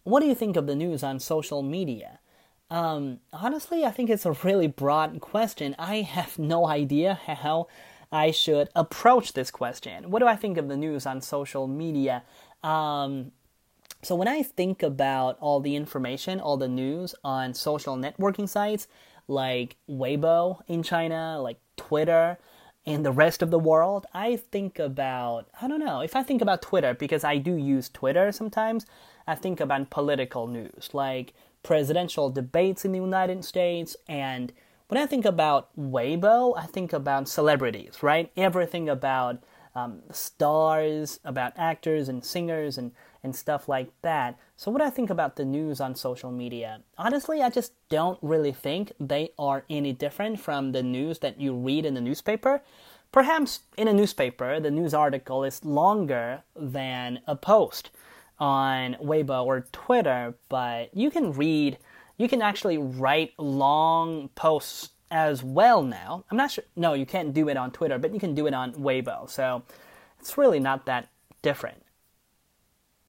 what do you think of the news on social media? Honestly, I think it's a really broad question. I have no idea how I should approach this question. What do I think of the news on social media? So when I think about all the information, all the news on social networking sites like Weibo in China, like Twitter, and the rest of the world, I think about, I don't know, if I think about Twitter, because I do use Twitter sometimes, I think about political news, like presidential debates in the United States. And when I think about Weibo, I think about celebrities, right? Everything about stars, about actors and singers and stuff like that. So what I think about the news on social media, honestly, I just don't really think they are any different from the news that you read in the newspaper. Perhaps in a newspaper, the news article is longer than a post on Weibo or Twitter, but you can actually write long posts as well now. I'm not sure, no, you can't do it on Twitter, but you can do it on Weibo, so it's really not that different.